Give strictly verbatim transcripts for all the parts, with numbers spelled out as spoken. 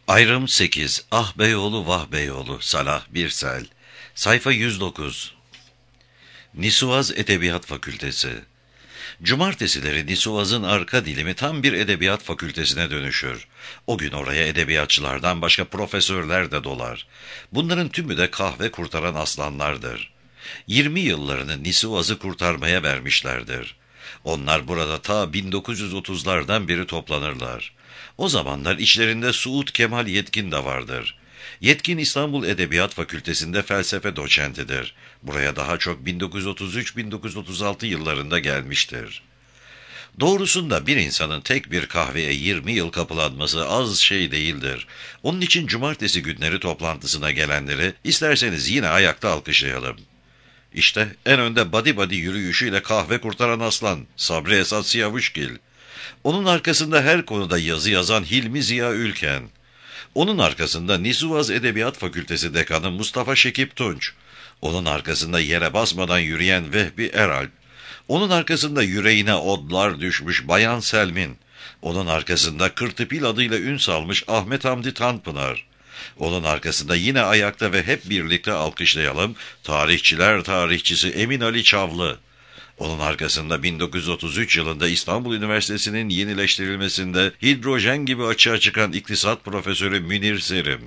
Ayrım sekiz. Ah Beyoğlu vah Beyoğlu. Salah Birsel. Sayfa yüz dokuz. Nisuvaz Edebiyat Fakültesi. Cumartesileri Nisuvaz'ın arka dilimi tam bir edebiyat fakültesine dönüşür. O gün oraya edebiyatçılardan başka profesörler de dolar. Bunların tümü de kahve kurtaran aslanlardır. Yirmi yıllarını Nisuvaz'ı kurtarmaya vermişlerdir. Onlar burada ta bin dokuz yüz otuzlardan beri toplanırlar. O zamanlar içlerinde Suud Kemal Yetkin de vardır. Yetkin İstanbul Edebiyat Fakültesi'nde felsefe doçentidir. Buraya daha çok bin dokuz yüz otuz üç bin dokuz yüz otuz altı yıllarında gelmiştir. Doğrusunda bir insanın tek bir kahveye yirmi yıl kapılanması az şey değildir. Onun için cumartesi günleri toplantısına gelenleri isterseniz yine ayakta alkışlayalım. İşte en önde badi badi yürüyüşüyle kahve kurtaran aslan Sabri Esat Siyavuşgil. Onun arkasında her konuda yazı yazan Hilmi Ziya Ülken. Onun arkasında Nisuvaz Edebiyat Fakültesi Dekanı Mustafa Şekip Tunç. Onun arkasında yere basmadan yürüyen Vehbi Eralp. Onun arkasında yüreğine odlar düşmüş Bayan Selmin. Onun arkasında Kırtıpil adıyla ün salmış Ahmet Hamdi Tanpınar. Onun arkasında yine ayakta ve hep birlikte alkışlayalım tarihçiler tarihçisi Emin Ali Çavlı. Onun arkasında bin dokuz yüz otuz üç yılında İstanbul Üniversitesi'nin yenileştirilmesinde hidrojen gibi açığa çıkan iktisat profesörü Münir Serim.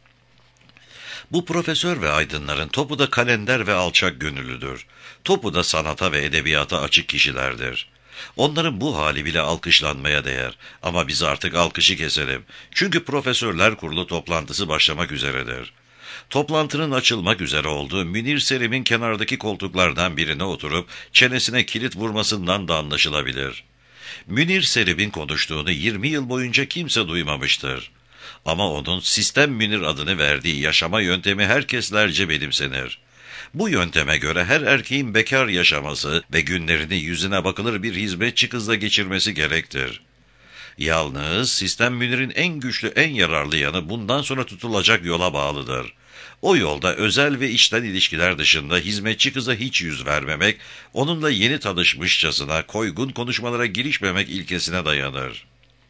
Bu profesör ve aydınların topu da kalender ve alçak gönüllüdür. Topu da sanata ve edebiyata açık kişilerdir. Onların bu hali bile alkışlanmaya değer. Ama biz artık alkışı keselim. Çünkü Profesörler Kurulu toplantısı başlamak üzeredir. Toplantının açılmak üzere olduğu Münir Serim'in kenardaki koltuklardan birine oturup çenesine kilit vurmasından da anlaşılabilir. Münir Serim'in konuştuğunu yirmi yıl boyunca kimse duymamıştır. Ama onun Sistem Münir adını verdiği yaşama yöntemi herkeslerce benimsenir. Bu yönteme göre her erkeğin bekar yaşaması ve günlerini yüzüne bakılır bir hizmetçi kızla geçirmesi gerektir. Yalnız Sistem Münir'in en güçlü, en yararlı yanı bundan sonra tutulacak yola bağlıdır. O yolda özel ve içten ilişkiler dışında hizmetçi kıza hiç yüz vermemek, onunla yeni tanışmışçasına koygun konuşmalara girişmemek ilkesine dayanır.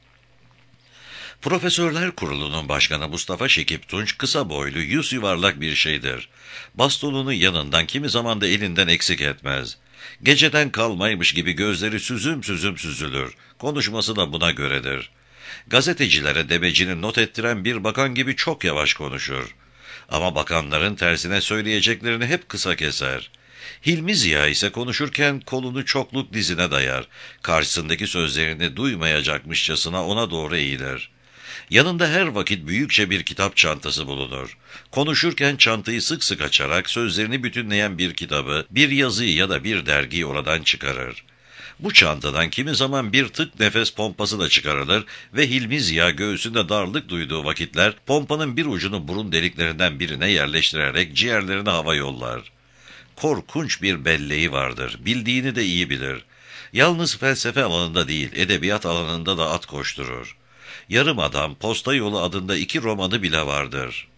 Profesörler Kurulu'nun başkanı Mustafa Şekip Tunç kısa boylu, yüz yuvarlak bir şeydir. Bastonunu yanından kimi zaman da elinden eksik etmez. Geceden kalmaymış gibi gözleri süzüm süzüm süzülür. Konuşması da buna göredir. Gazetecilere debecini not ettiren bir bakan gibi çok yavaş konuşur. Ama bakanların tersine söyleyeceklerini hep kısa keser. Hilmi Ziya ise konuşurken kolunu çokluk dizine dayar. Karşısındaki sözlerini duymayacakmışçasına ona doğru eğilir. Yanında her vakit büyükçe bir kitap çantası bulunur. Konuşurken çantayı sık sık açarak sözlerini bütünleyen bir kitabı, bir yazıyı ya da bir dergiyi oradan çıkarır. Bu çantadan kimi zaman bir tık nefes pompası da çıkarılır ve Hilmi Ziya göğsünde darlık duyduğu vakitler pompanın bir ucunu burun deliklerinden birine yerleştirerek ciğerlerine hava yollar. Korkunç bir belleği vardır, bildiğini de iyi bilir. Yalnız felsefe alanında değil, edebiyat alanında da at koşturur. Yarım Adam, Posta Yolu adında iki romanı bile vardır.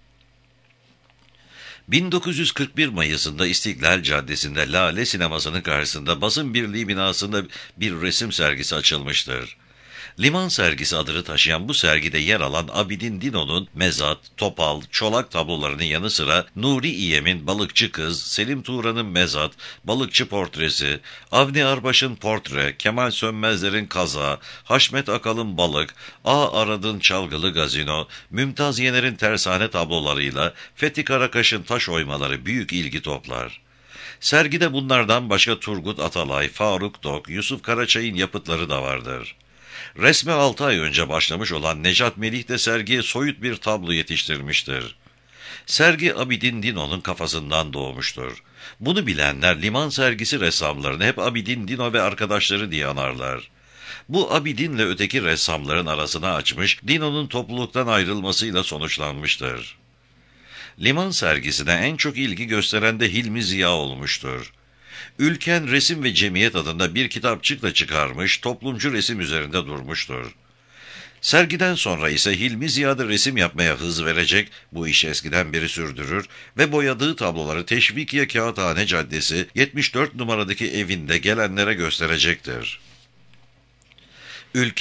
bin dokuz yüz kırk bir Mayıs'ında İstiklal Caddesi'nde Lale Sineması'nın karşısında Basın Birliği binasında bir resim sergisi açılmıştır. Liman sergisi adını taşıyan bu sergide yer alan Abidin Dino'nun Mezat, Topal, Çolak tablolarının yanı sıra Nuri İyem'in Balıkçı Kız, Selim Tuğra'nın Mezat, Balıkçı Portresi, Avni Arbaş'ın Portre, Kemal Sönmezler'in Kaza, Haşmet Akalın Balık, A. Arad'ın Çalgılı Gazino, Mümtaz Yener'in Tersane tablolarıyla Fethi Karakaş'ın taş oymaları büyük ilgi toplar. Sergide bunlardan başka Turgut Atalay, Faruk Dok, Yusuf Karaçay'ın yapıtları da vardır. Resme altı ay önce başlamış olan Necat Melih de sergiye soyut bir tablo yetiştirmiştir. Sergi Abidin Dino'nun kafasından doğmuştur. Bunu bilenler liman sergisi ressamlarını hep Abidin Dino ve arkadaşları diye anarlar. Bu Abidin'le öteki ressamların arasına açmış, Dino'nun topluluktan ayrılmasıyla sonuçlanmıştır. Liman sergisine en çok ilgi gösteren de Hilmi Ziya olmuştur. Ülken Resim ve Cemiyet adında bir kitapçık da çıkarmış, toplumcu resim üzerinde durmuştur. Sergiden sonra ise Hilmi Ziya'da resim yapmaya hız verecek, bu işi eskiden beri sürdürür ve boyadığı tabloları Teşvikiye Kağıthane Caddesi yetmiş dört numaradaki evinde gelenlere gösterecektir. Ülken,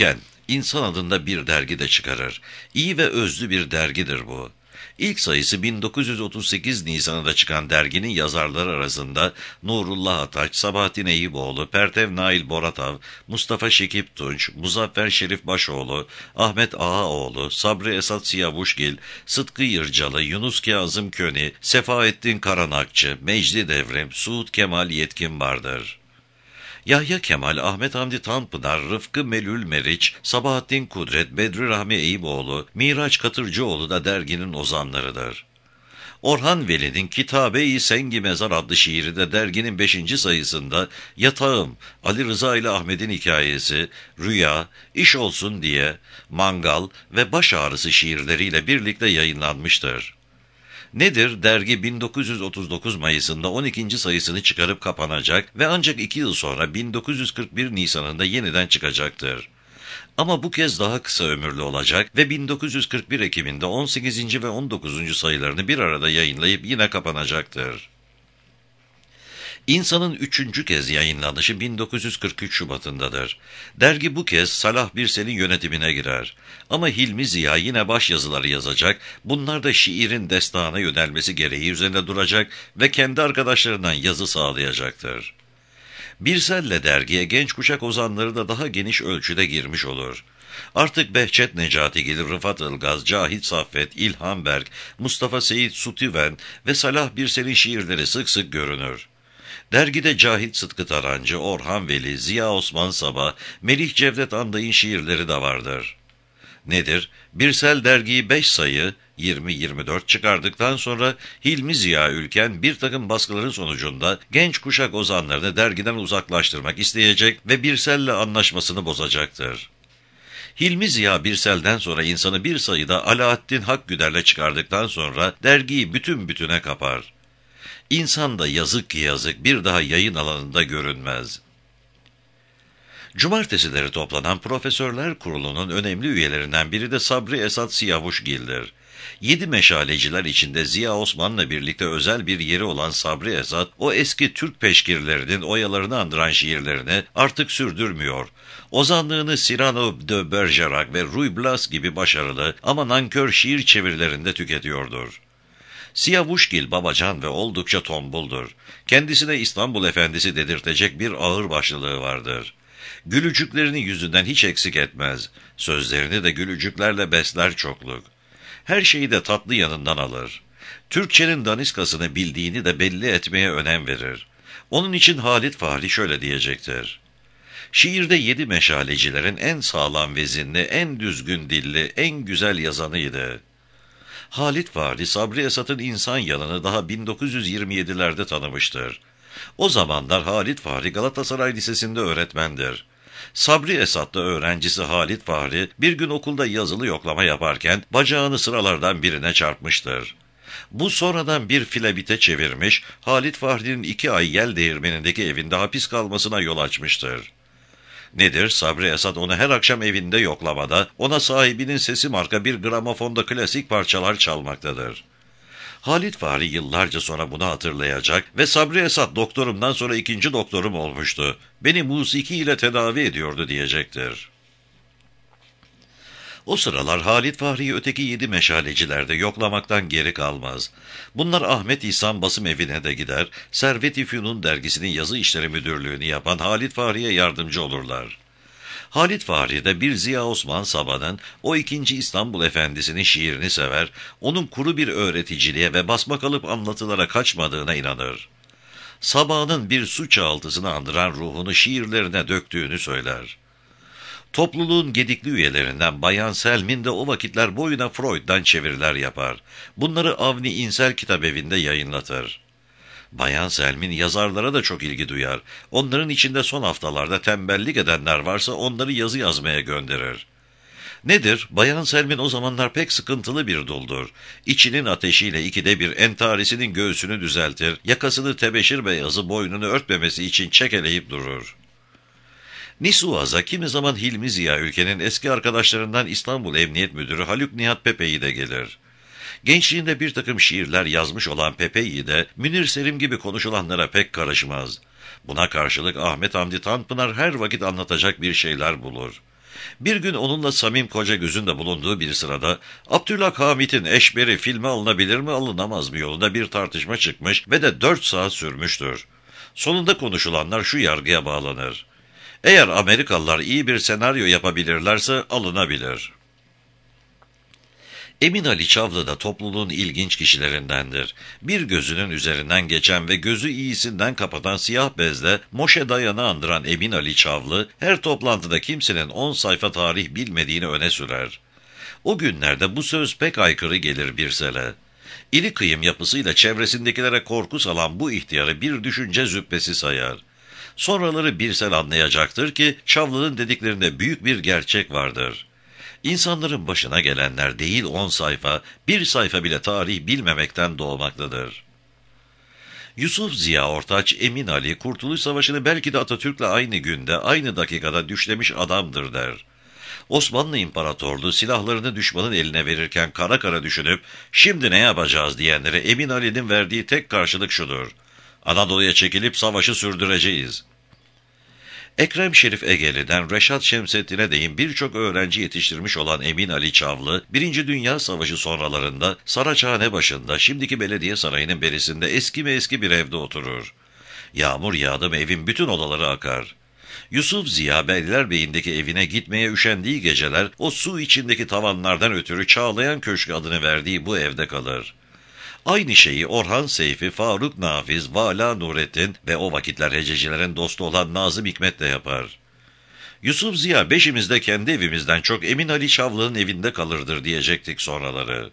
İnsan adında bir dergi de çıkarır. İyi ve özlü bir dergidir bu. İlk sayısı bin dokuz yüz otuz sekiz Nisan'da çıkan derginin yazarları arasında Nurullah Ataç, Sabahattin Eyüboğlu, Pertev Nail Boratav, Mustafa Şekip Tunç, Muzaffer Şerif Başoğlu, Ahmet Ağaoğlu, Sabri Esat Siyavuşgil, Sıtkı Yırcalı, Yunus Kazım Köni, Sefaettin Karanakçı, Mecdi Devrim, Suud Kemal Yetkin vardır. Yahya Kemal, Ahmet Hamdi Tanpınar, Rıfkı Melül Meriç, Sabahattin Kudret, Bedri Rahmi Eyüboğlu, Miraç Katırcıoğlu da derginin ozanlarıdır. Orhan Veli'nin Kitabe-i Sengi Mezar adlı şiiri de derginin beşinci sayısında Yatağım, Ali Rıza ile Ahmet'in hikayesi, Rüya, İş Olsun Diye, Mangal ve Baş Ağrısı şiirleriyle birlikte yayınlanmıştır. Nedir? Dergi bin dokuz yüz otuz dokuz Mayıs'ında on ikinci sayısını çıkarıp kapanacak ve ancak iki yıl sonra bin dokuz yüz kırk bir Nisan'ında yeniden çıkacaktır. Ama bu kez daha kısa ömürlü olacak ve bin dokuz yüz kırk bir Ekim'inde on sekizinci ve on dokuzuncu sayılarını bir arada yayınlayıp yine kapanacaktır. İnsanın üçüncü kez yayınlanışı bin dokuz yüz kırk üç Şubat'ındadır. Dergi bu kez Salah Birsel'in yönetimine girer. Ama Hilmi Ziya yine başyazıları yazacak, bunlar da şiirin destana yönelmesi gereği üzerinde duracak ve kendi arkadaşlarından yazı sağlayacaktır. Birsel'le dergiye genç kuşak ozanları da daha geniş ölçüde girmiş olur. Artık Behçet Necatigil, Rıfat Ilgaz, Cahit Saffet, İlhan Berk, Mustafa Seyit Sutüven ve Salah Birsel'in şiirleri sık sık görünür. Dergide Cahit Sıtkı Tarancı, Orhan Veli, Ziya Osman Sabah, Melih Cevdet Anday'ın şiirleri de vardır. Nedir? Birsel dergiyi beş sayı, yirmi yirmi dört çıkardıktan sonra Hilmi Ziya Ülken bir takım baskıların sonucunda genç kuşak ozanlarını dergiden uzaklaştırmak isteyecek ve Birsel'le anlaşmasını bozacaktır. Hilmi Ziya Birsel'den sonra insanı bir sayıda Alaaddin Hakgüder'le çıkardıktan sonra dergiyi bütün bütüne kapar. İnsan da yazık ki yazık bir daha yayın alanında görünmez. Cumartesileri toplanan Profesörler Kurulu'nun önemli üyelerinden biri de Sabri Esat Siyavuşgil'dir. Yedi meşaleciler içinde Ziya Osman'la birlikte özel bir yeri olan Sabri Esat, o eski Türk peşkirlerinin oyalarını andıran şiirlerini artık sürdürmüyor. Ozanlığını Cyrano de Bergerac ve Ruy Blas gibi başarılı ama nankör şiir çevirilerinde tüketiyordur. Siyavuşgil babacan ve oldukça tombuldur. Kendisine İstanbul Efendisi dedirtecek bir ağırbaşlılığı vardır. Gülücüklerini yüzünden hiç eksik etmez. Sözlerini de gülücüklerle besler çokluk. Her şeyi de tatlı yanından alır. Türkçenin daniskasını bildiğini de belli etmeye önem verir. Onun için Halit Fahri şöyle diyecektir. Şiirde yedi meşalecilerin en sağlam vezinli, en düzgün dilli, en güzel yazanıydı. Halit Fahri, Sabri Esat'ın insan yanını daha bin dokuz yüz yirmi yedilerde tanımıştır. O zamanlar Halit Fahri Galatasaray Lisesi'nde öğretmendir. Sabri Esat'la öğrencisi Halit Fahri bir gün okulda yazılı yoklama yaparken bacağını sıralardan birine çarpmıştır. Bu sonradan bir filabite çevirmiş, Halit Fahri'nin iki ay yel değirmenindeki evinde hapis kalmasına yol açmıştır. Nedir? Sabri Esat onu her akşam evinde yoklamada, ona sahibinin sesi marka bir gramofonda klasik parçalar çalmaktadır. Halit Fahri yıllarca sonra bunu hatırlayacak ve Sabri Esat doktorumdan sonra ikinci doktorum olmuştu. Beni musiki ile tedavi ediyordu diyecektir. O sıralar Halit Fahri'yi öteki yedi meşalecilerde yoklamaktan geri kalmaz. Bunlar Ahmet İhsan Basım Evi'ne de gider, Servet-i Fünun dergisinin yazı işleri müdürlüğünü yapan Halit Fahri'ye yardımcı olurlar. Halit Fahri de bir Ziya Osman Sabah'ın o ikinci İstanbul Efendisi'nin şiirini sever, onun kuru bir öğreticiliğe ve basmakalıp anlatılara kaçmadığına inanır. Sabah'ın bir su çağıltısını andıran ruhunu şiirlerine döktüğünü söyler. Topluluğun gedikli üyelerinden Bayan Selmin de o vakitler boyuna Freud'dan çeviriler yapar. Bunları Avni İnsel Kitabevi'nde yayınlatır. Bayan Selmin yazarlara da çok ilgi duyar. Onların içinde son haftalarda tembellik edenler varsa onları yazı yazmaya gönderir. Nedir? Bayan Selmin o zamanlar pek sıkıntılı bir duldur. İçinin ateşiyle ikide bir entarisinin göğsünü düzeltir, yakasını tebeşir beyazı boynunu örtmemesi için çekeleyip durur. Nisuaz'a kimi zaman Hilmi Ziya Ülken'in eski arkadaşlarından İstanbul Emniyet Müdürü Haluk Nihat Pepe'yi de gelir. Gençliğinde bir takım şiirler yazmış olan Pepe'yi de Münir Selim gibi konuşulanlara pek karışmaz. Buna karşılık Ahmet Hamdi Tanpınar her vakit anlatacak bir şeyler bulur. Bir gün onunla Samim Kocagöz'ün de bulunduğu bir sırada Abdülhamit'in Eşberi filme alınabilir mi alınamaz mı yolunda bir tartışma çıkmış ve de dört saat sürmüştür. Sonunda konuşulanlar şu yargıya bağlanır: eğer Amerikalılar iyi bir senaryo yapabilirlerse alınabilir. Emin Ali Çavlı da topluluğun ilginç kişilerindendir. Bir gözünün üzerinden geçen ve gözü iyisinden kapatan siyah bezle Moşe Dayan'ı andıran Emin Ali Çavlı, her toplantıda kimsenin on sayfa tarih bilmediğini öne sürer. O günlerde bu söz pek aykırı gelir Birsel'e. İri kıyım yapısıyla çevresindekilere korku salan bu ihtiyarı bir düşünce züppesi sayar. Sonraları Birsel anlayacaktır ki Çavlı'nın dediklerinde büyük bir gerçek vardır. İnsanların başına gelenler değil on sayfa, bir sayfa bile tarih bilmemekten doğmaktadır. Yusuf Ziya Ortaç, Emin Ali, Kurtuluş Savaşı'nı belki de Atatürk'le aynı günde, aynı dakikada düşlemiş adamdır der. Osmanlı İmparatorluğu silahlarını düşmanın eline verirken kara kara düşünüp, şimdi ne yapacağız diyenlere Emin Ali'nin verdiği tek karşılık şudur: Anadolu'ya çekilip savaşı sürdüreceğiz. Ekrem Şerif Egeli'den Reşat Şemsettin'e değin birçok öğrenci yetiştirmiş olan Emin Ali Çavlı, Birinci Dünya Savaşı sonralarında Saraçhane başında, şimdiki belediye sarayının berisinde eski mi eski bir evde oturur. Yağmur yağdı mı evin bütün odaları akar. Yusuf Ziya Beylerbeyi'ndeki evine gitmeye üşendiği geceler o su içindeki tavanlardan ötürü Çağlayan Köşkü adını verdiği bu evde kalır. Aynı şeyi Orhan Seyfi, Faruk Nafiz, Vala Nurettin ve o vakitler hececilerin dostu olan Nazım Hikmet de yapar. Yusuf Ziya beşimiz de kendi evimizden çok Emin Ali Çavlı'nın evinde kalırdır diyecektik sonraları.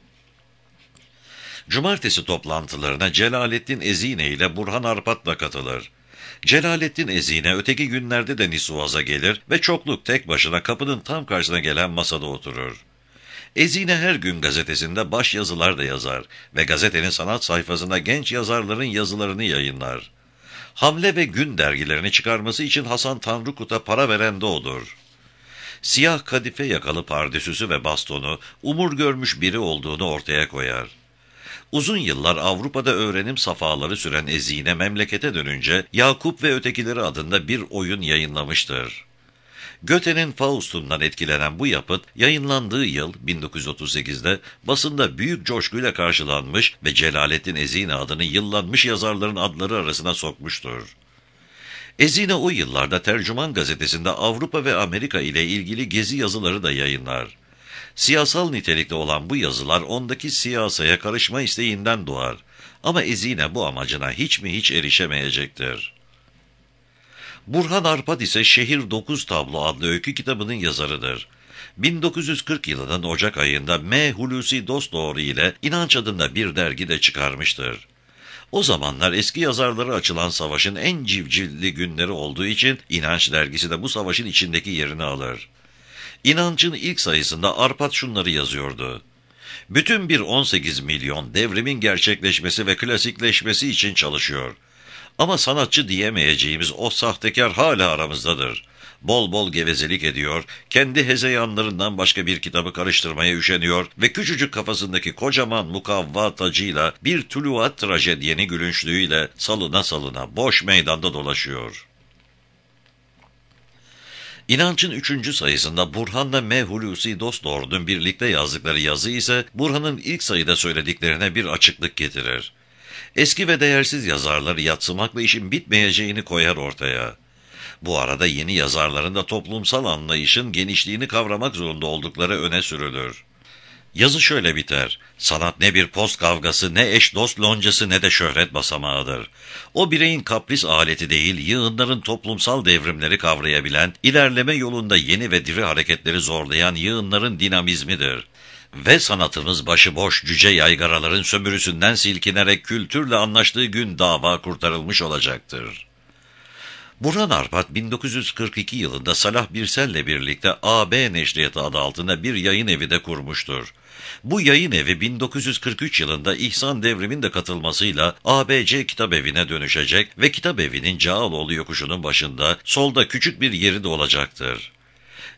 Cumartesi toplantılarına Celalettin Ezine ile Burhan Arpat da katılır. Celalettin Ezine öteki günlerde de Nisuaz'a gelir ve çokluk tek başına kapının tam karşısına gelen masada oturur. Ezine her gün gazetesinde baş yazılar da yazar ve gazetenin sanat sayfasında genç yazarların yazılarını yayınlar. Hamle ve Gün dergilerini çıkarması için Hasan Tanrıkut'a para veren de odur. Siyah kadife yakalı pardesüsü ve bastonu umur görmüş biri olduğunu ortaya koyar. Uzun yıllar Avrupa'da öğrenim safaları süren Ezine memlekete dönünce Yakup ve Ötekileri adında bir oyun yayınlamıştır. Goethe'nin Faust'undan etkilenen bu yapıt, yayınlandığı yıl bin dokuz yüz otuz sekizde basında büyük coşkuyla karşılanmış ve Celalettin Ezine adını yıllanmış yazarların adları arasına sokmuştur. Ezine o yıllarda Tercüman gazetesinde Avrupa ve Amerika ile ilgili gezi yazıları da yayınlar. Siyasal nitelikte olan bu yazılar ondaki siyasaya karışma isteğinden doğar. Ama Ezine bu amacına hiç mi hiç erişemeyecektir. Burhan Arpat ise Şehir Dokuz Tablo adlı öykü kitabının yazarıdır. bin dokuz yüz kırk yılının Ocak ayında M. Hulusi Dostdoğru ile İnanç adında bir dergi de çıkarmıştır. O zamanlar eski yazarları açılan savaşın en civcivli günleri olduğu için İnanç dergisi de bu savaşın içindeki yerini alır. İnanç'ın ilk sayısında Arpat şunları yazıyordu: bütün bir on sekiz milyon devrimin gerçekleşmesi ve klasikleşmesi için çalışıyor. Ama sanatçı diyemeyeceğimiz o sahtekar hala aramızdadır. Bol bol gevezelik ediyor, kendi hezeyanlarından başka bir kitabı karıştırmaya üşeniyor ve küçücük kafasındaki kocaman mukavva tacıyla bir tuluat trajedyeni gülünçlüğüyle salına salına boş meydanda dolaşıyor. İnanç'ın üçüncü sayısında Burhan'la M. Hulusi Dostdoğru'nun birlikte yazdıkları yazı ise Burhan'ın ilk sayıda söylediklerine bir açıklık getirir. Eski ve değersiz yazarları yadsımakla işin bitmeyeceğini koyar ortaya. Bu arada yeni yazarların da toplumsal anlayışın genişliğini kavramak zorunda oldukları öne sürülür. Yazı şöyle biter: sanat ne bir post kavgası, ne eş dost loncası, ne de şöhret basamağıdır. O bireyin kapris aleti değil, yığınların toplumsal devrimleri kavrayabilen, ilerleme yolunda yeni ve diri hareketleri zorlayan yığınların dinamizmidir. Ve sanatımız başıboş cüce yaygaraların sömürüsünden silkinerek kültürle anlaştığı gün dava kurtarılmış olacaktır. Burhan Arpat bin dokuz yüz kırk iki yılında Salah Birsel'le birlikte A B Neşriyatı adı altında bir yayın evi de kurmuştur. Bu yayın evi bin dokuz yüz kırk üç yılında İhsan Devrim'in de katılmasıyla A B C Kitabevi'ne dönüşecek ve Kitabevi'nin Cağaloğlu yokuşunun başında solda küçük bir yeri de olacaktır.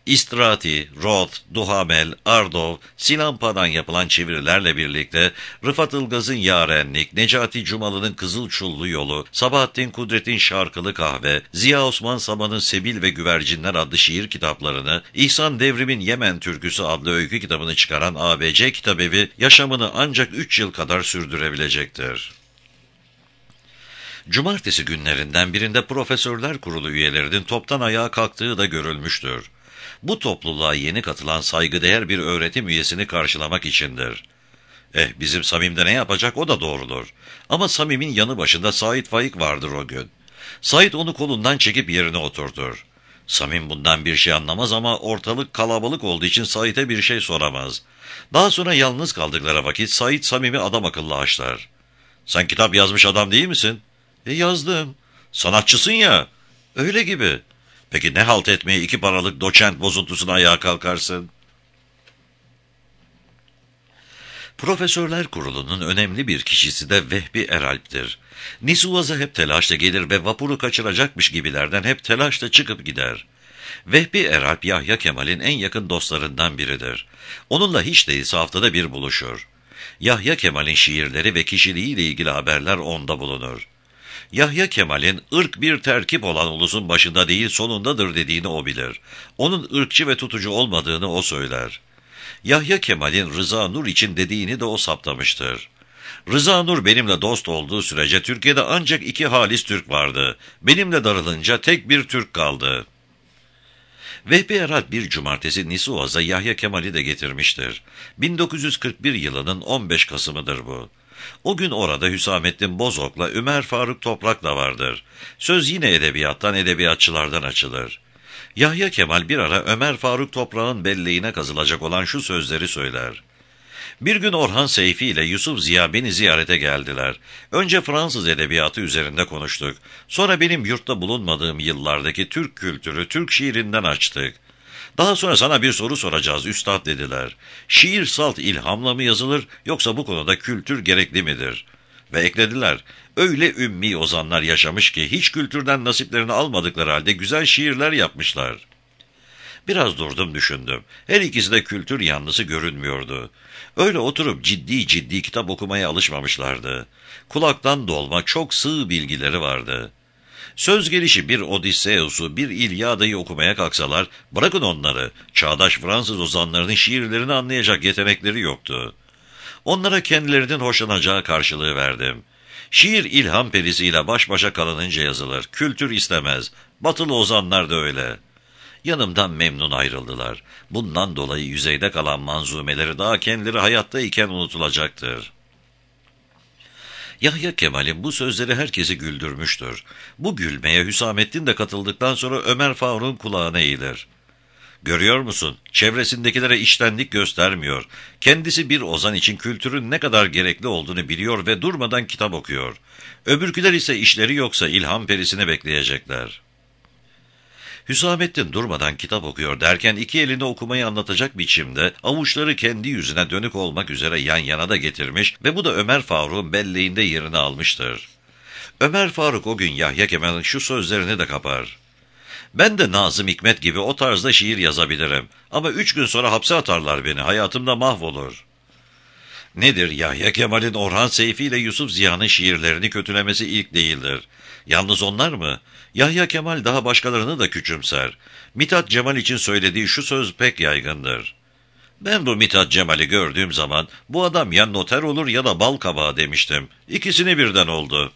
İstrati, Roth, Duhamel, Ardov, Silampa'dan yapılan çevirilerle birlikte Rıfat Ilgaz'ın Yarenlik, Necati Cumalı'nın Kızıl Çullu Yolu, Sabahattin Kudret'in Şarkılı Kahve, Ziya Osman Saman'ın Sebil ve Güvercinler adlı şiir kitaplarını, İhsan Devrim'in Yemen Türküsü adlı öykü kitabını çıkaran A B C Kitabevi yaşamını ancak üç yıl kadar sürdürebilecektir. Cumartesi günlerinden birinde Profesörler Kurulu üyelerinin toptan ayağa kalktığı da görülmüştür. Bu topluluğa yeni katılan saygıdeğer bir öğretim üyesini karşılamak içindir. Eh, bizim Samim de ne yapacak, o da doğrudur. Ama Samim'in yanı başında Sait Faik vardır o gün. Sait onu kolundan çekip yerine oturtur. Samim bundan bir şey anlamaz ama ortalık kalabalık olduğu için Sait'e bir şey soramaz. Daha sonra yalnız kaldıkları vakit Sait Samim'i adam akıllı haşlar. Sen kitap yazmış adam değil misin? E yazdım. Sanatçısın ya. Öyle gibi. Peki ne halt etmeye iki paralık doçent bozuntusuna ayağa kalkarsın? Profesörler Kurulu'nun önemli bir kişisi de Vehbi Eralp'tir. Nisuvaz'a hep telaşla gelir ve vapuru kaçıracakmış gibilerden hep telaşla çıkıp gider. Vehbi Eralp, Yahya Kemal'in en yakın dostlarından biridir. Onunla hiç değilse haftada bir buluşur. Yahya Kemal'in şiirleri ve kişiliğiyle ilgili haberler onda bulunur. Yahya Kemal'in ırk bir terkip olan ulusun başında değil sonundadır dediğini o bilir. Onun ırkçı ve tutucu olmadığını o söyler. Yahya Kemal'in Rıza Nur için dediğini de o saptamıştır. Rıza Nur benimle dost olduğu sürece Türkiye'de ancak iki halis Türk vardı. Benimle darılınca tek bir Türk kaldı. Vehbi Eralp bir cumartesi Nisuvaz'a Yahya Kemal'i de getirmiştir. bin dokuz yüz kırk bir yılının on beş Kasım'ıdır bu. O gün orada Hüsamettin Bozok'la Ömer Faruk Toprak da vardır. Söz yine edebiyattan, edebiyatçılardan açılır. Yahya Kemal bir ara Ömer Faruk Toprak'ın belleğine kazılacak olan şu sözleri söyler. Bir gün Orhan Seyfi ile Yusuf Ziya beni ziyarete geldiler. Önce Fransız edebiyatı üzerinde konuştuk. Sonra benim yurtta bulunmadığım yıllardaki Türk kültürü, Türk şiirinden açtık. Daha sonra sana bir soru soracağız üstad dediler. Şiir salt ilhamla mı yazılır yoksa bu konuda kültür gerekli midir? Ve eklediler, öyle ümmi ozanlar yaşamış ki hiç kültürden nasiplerini almadıkları halde güzel şiirler yapmışlar. Biraz durdum düşündüm. Her ikisi de kültür yanlısı görünmüyordu. Öyle oturup ciddi ciddi kitap okumaya alışmamışlardı. Kulaktan dolma çok sığ bilgileri vardı. Söz gelişi bir Odysseus'u, bir İlyada'yı okumaya kalksalar, bırakın onları, çağdaş Fransız ozanlarının şiirlerini anlayacak yetenekleri yoktu. Onlara kendilerinin hoşlanacağı karşılığı verdim. Şiir ilham perisiyle baş başa kalınınca yazılır, kültür istemez, batılı ozanlar da öyle. Yanımdan memnun ayrıldılar. Bundan dolayı yüzeyde kalan manzumeleri daha kendileri hayatta iken unutulacaktır. Yahya Kemal'in bu sözleri herkesi güldürmüştür. Bu gülmeye Hüsamettin de katıldıktan sonra Ömer Faruk'un kulağına eğilir. Görüyor musun? Çevresindekilere içtenlik göstermiyor. Kendisi bir ozan için kültürün ne kadar gerekli olduğunu biliyor ve durmadan kitap okuyor. Öbürküler ise işleri yoksa ilham perisini bekleyecekler. Hüsamettin durmadan kitap okuyor derken iki elini okumayı anlatacak biçimde avuçları kendi yüzüne dönük olmak üzere yan yana da getirmiş ve bu da Ömer Faruk'un belleğinde yerini almıştır. Ömer Faruk o gün Yahya Kemal'in şu sözlerini de kapar. Ben de Nazım Hikmet gibi o tarzda şiir yazabilirim ama üç gün sonra hapse atarlar beni, hayatımda mahvolur. Nedir, Yahya Kemal'in Orhan Seyfi ile Yusuf Ziya'nın şiirlerini kötülemesi ilk değildir. Yalnız onlar mı? Yahya Kemal daha başkalarını da küçümser. Mithat Cemal için söylediği şu söz pek yaygındır. Ben bu Mithat Cemal'i gördüğüm zaman bu adam ya noter olur ya da bal kabağı demiştim. İkisini birden oldu.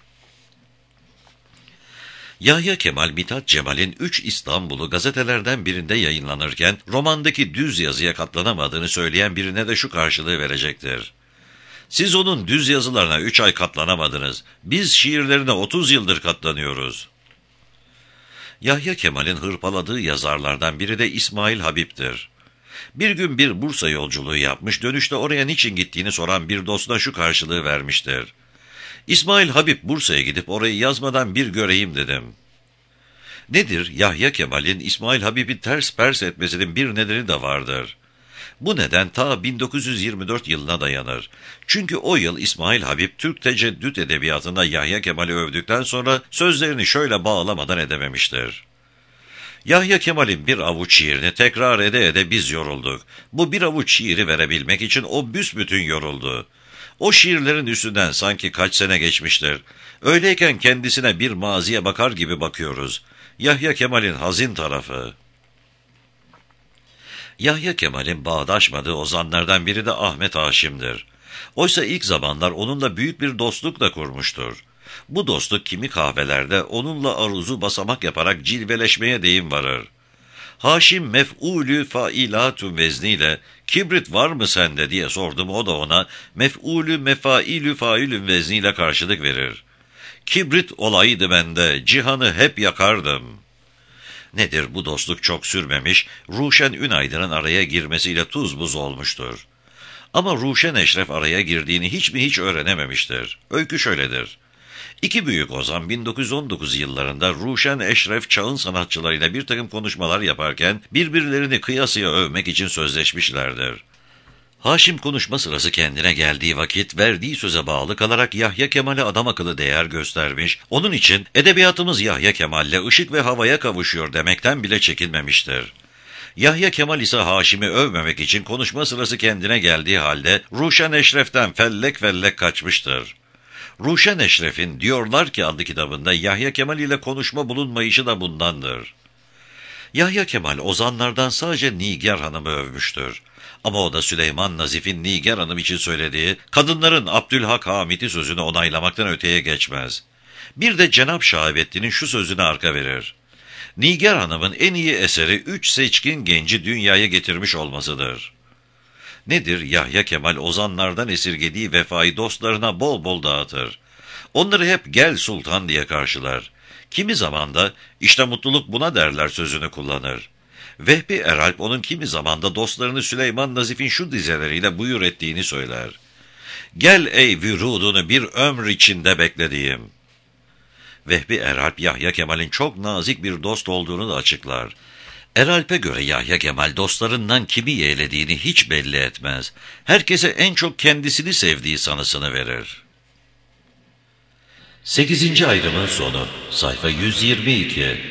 Yahya Kemal, Mithat Cemal'in üç İstanbul'u gazetelerden birinde yayınlanırken romandaki düz yazıya katlanamadığını söyleyen birine de şu karşılığı verecektir. Siz onun düz yazılarına üç ay katlanamadınız. Biz şiirlerine otuz yıldır katlanıyoruz. Yahya Kemal'in hırpaladığı yazarlardan biri de İsmail Habib'tir. Bir gün bir Bursa yolculuğu yapmış, dönüşte oraya niçin gittiğini soran bir dostuna şu karşılığı vermiştir. İsmail Habib Bursa'ya gidip orayı yazmadan bir göreyim dedim. Nedir? Yahya Kemal'in İsmail Habib'i ters pers etmesinin bir nedeni de vardır. Bu neden ta bin dokuz yüz yirmi dört yılına dayanır. Çünkü o yıl İsmail Habib Türk teceddüt edebiyatında Yahya Kemal'i övdükten sonra sözlerini şöyle bağlamadan edememiştir. Yahya Kemal'in bir avuç şiirini tekrar ede ede biz yorulduk. Bu bir avuç şiiri verebilmek için o büsbütün yoruldu. O şiirlerin üstünden sanki kaç sene geçmiştir. Öyleyken kendisine bir maziye bakar gibi bakıyoruz. Yahya Kemal'in hazin tarafı. Yahya Kemal'in bağdaşmadığı ozanlardan biri de Ahmet Haşim'dir. Oysa ilk zamanlar onunla büyük bir dostluk da kurmuştur. Bu dostluk kimi kahvelerde onunla aruzu basamak yaparak cilveleşmeye deyim varır. Haşim mef'ulü failatü vezniyle kibrit var mı sende diye sordum, o da ona mef'ulü mefailü failü vezniyle karşılık verir. Kibrit olaydı bende, cihanı hep yakardım. Nedir bu dostluk çok sürmemiş, Ruşen Ünaydın'ın araya girmesiyle tuz buz olmuştur. Ama Ruşen Eşref araya girdiğini hiç mi hiç öğrenememiştir. Öykü şöyledir. İki büyük ozan bin dokuz yüz on dokuz yıllarında Ruşen Eşref çağın sanatçılarıyla bir takım konuşmalar yaparken birbirlerini kıyasıya övmek için sözleşmişlerdir. Haşim konuşma sırası kendine geldiği vakit verdiği söze bağlı kalarak Yahya Kemal'e adam akıllı değer göstermiş, onun için edebiyatımız Yahya Kemal'le ışık ve havaya kavuşuyor demekten bile çekinmemiştir. Yahya Kemal ise Haşim'i övmemek için konuşma sırası kendine geldiği halde Ruşen Eşref'ten fellek fellek kaçmıştır. Ruşen Eşref'in Diyorlar ki adlı kitabında Yahya Kemal ile konuşma bulunmayışı da bundandır. Yahya Kemal ozanlardan sadece Nigar Hanım'ı övmüştür. Ama o da Süleyman Nazif'in Nigar Hanım için söylediği kadınların Abdülhak Hamit'i sözünü onaylamaktan öteye geçmez. Bir de Cenab Şahabettin'in şu sözüne arka verir. Nigar Hanım'ın en iyi eseri üç seçkin genci dünyaya getirmiş olmasıdır. Nedir Yahya Kemal ozanlardan esirgediği vefayı dostlarına bol bol dağıtır. Onları hep gel sultan diye karşılar. Kimi zaman da işte mutluluk buna derler sözünü kullanır. Vehbi Eralp onun kimi zamanda dostlarını Süleyman Nazif'in şu dizeleriyle buyur ettiğini söyler. Gel ey vürudunu bir ömür içinde beklediğim. Vehbi Eralp Yahya Kemal'in çok nazik bir dost olduğunu da açıklar. Eralp'e göre Yahya Kemal dostlarından kimi yeğlediğini hiç belli etmez. Herkese en çok kendisini sevdiği sanısını verir. Sekizinci ayrımın sonu, sayfa yüz yirmi iki.